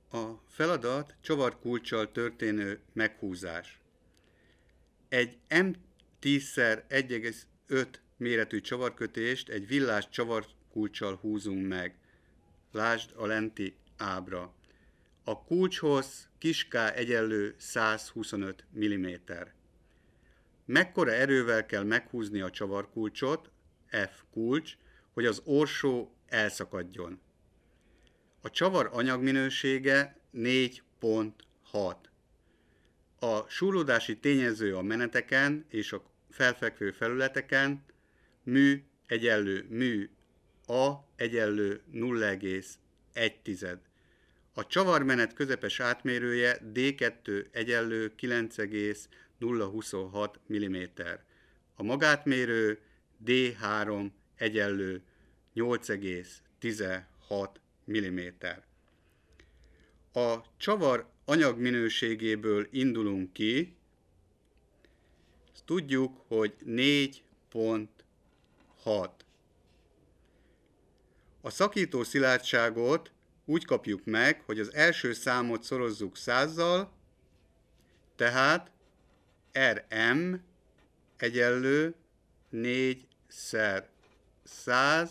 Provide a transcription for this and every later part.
A feladat csavarkulccsal történő meghúzás. Egy M10x1,5 méretű csavarkötést egy villás csavarkulccsal húzunk meg. Lásd a lenti ábra. A kulcshossz kis k egyenlő 125 mm. Mekkora erővel kell meghúzni a csavarkulcsot, F kulcs, hogy az orsó elszakadjon. A csavar anyagminősége 4,6. A súrlódási tényező a meneteken és a felfekvő felületeken mű egyenlő mű A egyenlő 0,1. A csavarmenet közepes átmérője D2 egyenlő 9,026 mm. A magátmérő D3 egyenlő 8,16 mm. A csavar anyagminőségéből indulunk ki, ezt tudjuk, hogy 4,6. A szakító szilárdságot úgy kapjuk meg, hogy az első számot szorozzuk 100-zal, tehát Rm egyenlő 4x100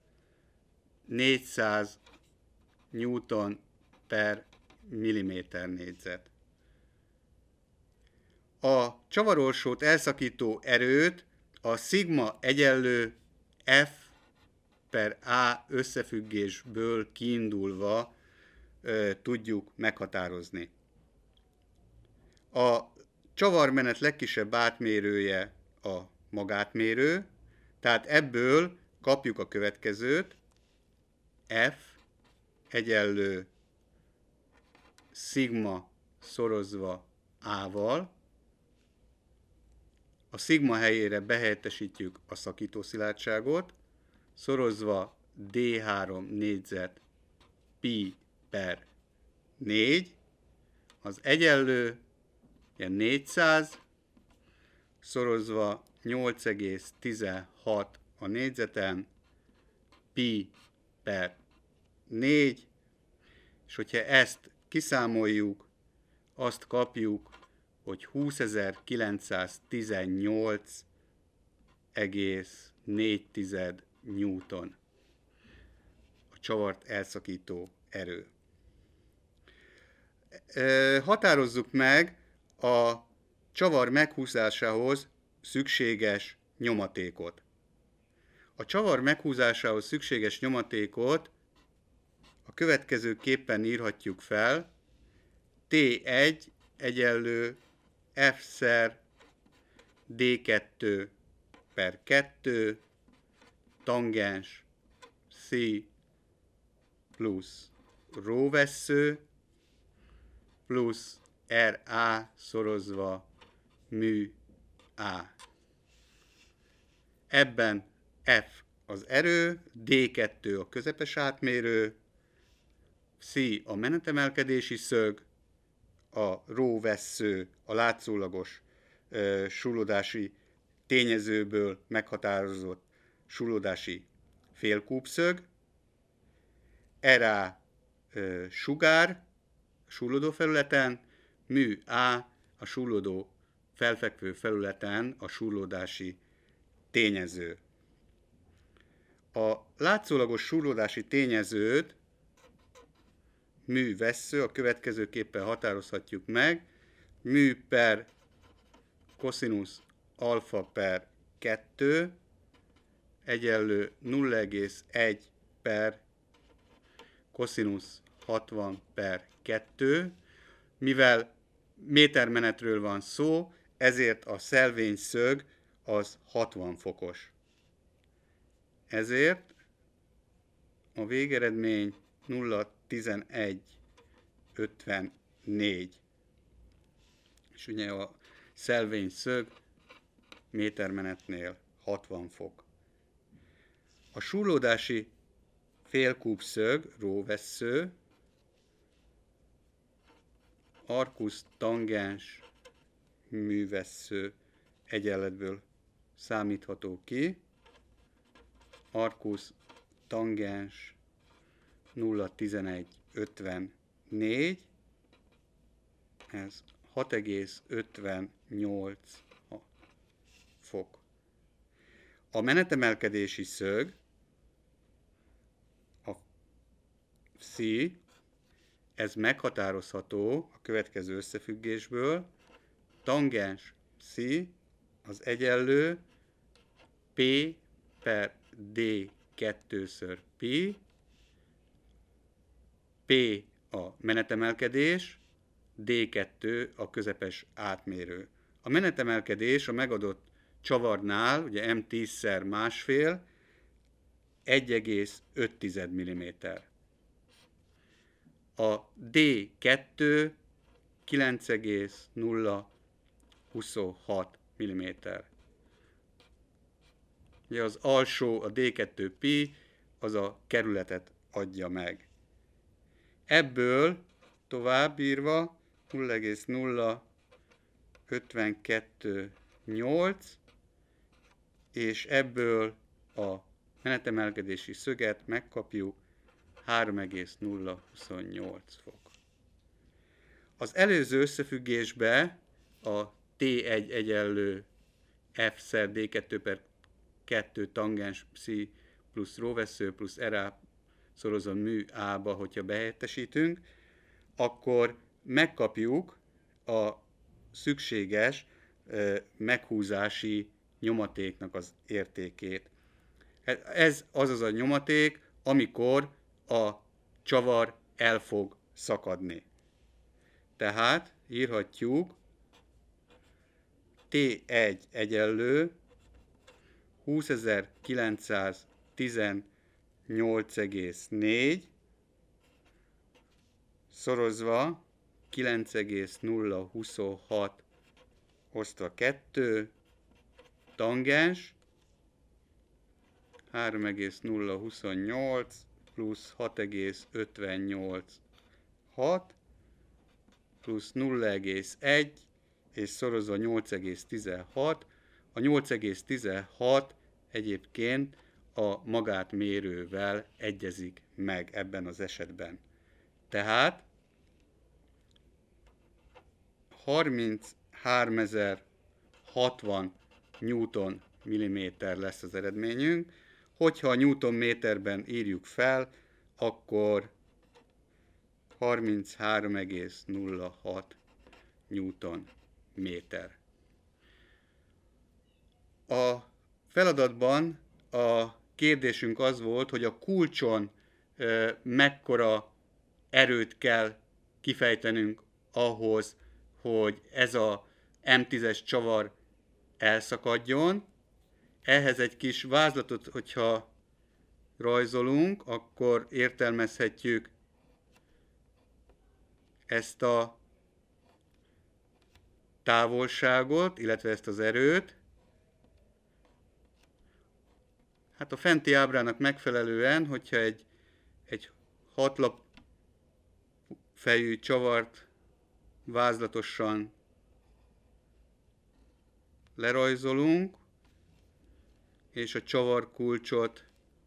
400 Newton per milliméter négyzet. A csavarorsót elszakító erőt a szigma egyenlő F per A összefüggésből kiindulva tudjuk meghatározni. A csavarmenet legkisebb átmérője a magátmérő, tehát ebből kapjuk a következőt, F egyenlő szigma szorozva A-val. A szigma helyére behelyettesítjük a szakítószilárdságot, szorozva D3 négyzet pi per 4, az egyenlő 400, szorozva 8,16 a négyzeten, pi per 4, és hogyha ezt kiszámoljuk, azt kapjuk, hogy 20.918,4 Newton a csavart elszakító erő. Határozzuk meg a csavar meghúzásához szükséges nyomatékot. A csavar meghúzásához szükséges nyomatékot a következőképpen írhatjuk fel: T1 egyenlő F-szer D2 per 2 tangens C plusz róvessző plusz RA szorozva mű A. Ebben F az erő, D2 a közepes átmérő, C a menetemelkedési szög, a róvessző a látszólagos súrlódási tényezőből meghatározott súrlódási félkúpszög, RA sugár a súrlódó felületen, mű A a súrlódó felfekvő felületen a súrlódási tényező. A látszólagos súrlódási tényezőt mű vessző a következőképpen határozhatjuk meg: mű per koszinusz alfa per 2 egyenlő 0,1 per koszinusz 60 per 2. Mivel métermenetről van szó, ezért a szelvényszög az 60 fokos. Ezért a végeredmény 0,1154. És ugye a szelvényszög métermenetnél 60 fok. A súrlódási félkúpszög, róvessző, arkusz tangens művessző egyenletből számítható ki. Arkusz tangens 0,1154 4, ez 6,58 fok. A menetemelkedési szög, a Φ, ez meghatározható a következő összefüggésből. Tangens Φ az egyenlő P per D 2-ször pi, P a menetemelkedés, D2 a közepes átmérő. A menetemelkedés a megadott csavarnál, ugye M10-szer másfél, 1,5 mm. A D2 9,026 mm. Ugye az alsó, a D2 pi, az a kerületet adja meg. Ebből tovább írva 0,0528, és ebből a menetemelkedési szöget megkapjuk 3,028 fok. Az előző összefüggésbe a T1 egyenlő F-szer D2 per 2 tangens psi plusz róvesző plusz RA szorozon mű A-ba, hogyha behelyettesítünk, akkor megkapjuk a szükséges meghúzási nyomatéknak az értékét. Ez az a nyomaték, amikor a csavar el fog szakadni. Tehát írhatjuk T1 egyenlő 20.918,4 szorozva 9,026 osztva 2 tangens 3,028 plusz 6,586 plusz 0,1 és szorozva 8,16. A 8,16 egyébként a magátmérővel egyezik meg ebben az esetben. Tehát 33.060 Newton milliméter lesz az eredményünk. Hogyha a Newton méterben írjuk fel, akkor 33,06 Newton méter. A feladatban a kérdésünk az volt, hogy a kulcson mekkora erőt kell kifejtenünk ahhoz, hogy ez a M10-es csavar elszakadjon. Ehhez egy kis vázlatot, hogyha rajzolunk, akkor értelmezhetjük ezt a távolságot, illetve ezt az erőt. Hát a fenti ábrának megfelelően, hogyha egy 6 lap fejű csavart vázlatosan lerajzolunk, és a csavarkulcsot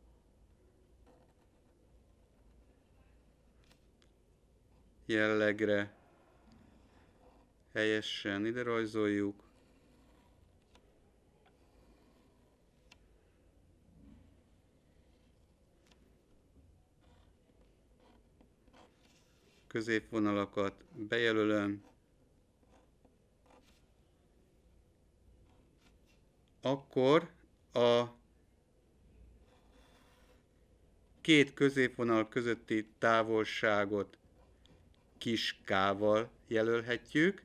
jellegre helyesen ide rajzoljuk. Középvonalakat bejelölöm. Akkor a két középvonal közötti távolságot kis k-val jelölhetjük.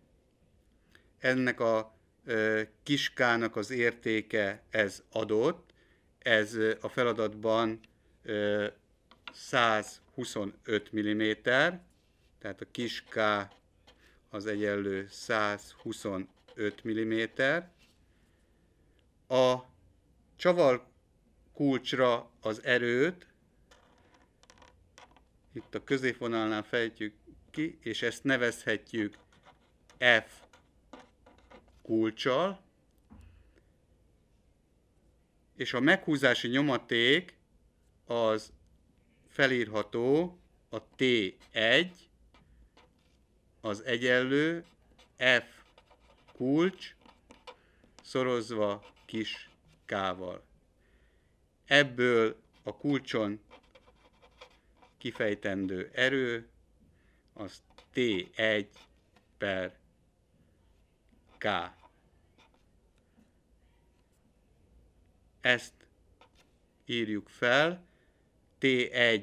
Ennek a kis k-nak az értéke ez adott. Ez a feladatban 125 mm, tehát a kis k az egyenlő 125 mm. A csavarkulcsra az erőt itt a középvonalnál fejtjük ki, és ezt nevezhetjük F kulccsal, és a meghúzási nyomaték az felírható a T1 az egyenlő F kulcs szorozva kis k-val. Ebből a kulcson kifejtendő erő az T1 per K. Ezt írjuk fel. T1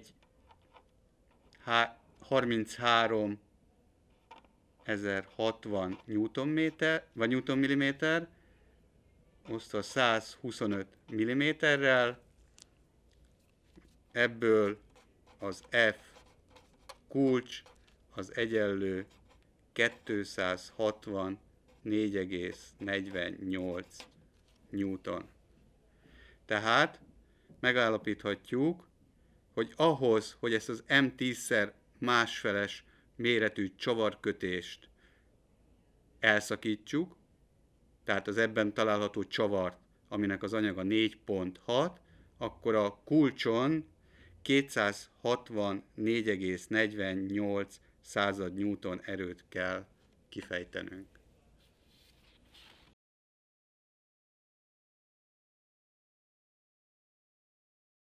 33.060 Newtonméter, vagy Newtonmilliméter, osztva 125 mm-rel. Ebből az F kulcs az egyenlő 264,48 Newton. Tehát megállapíthatjuk, hogy ahhoz, hogy ezt az M10-szer másfeles méretű csavarkötést elszakítsuk, tehát az ebben található csavart, aminek az anyaga 4.6, akkor a kulcson 264,48 Newton erőt kell kifejtenünk.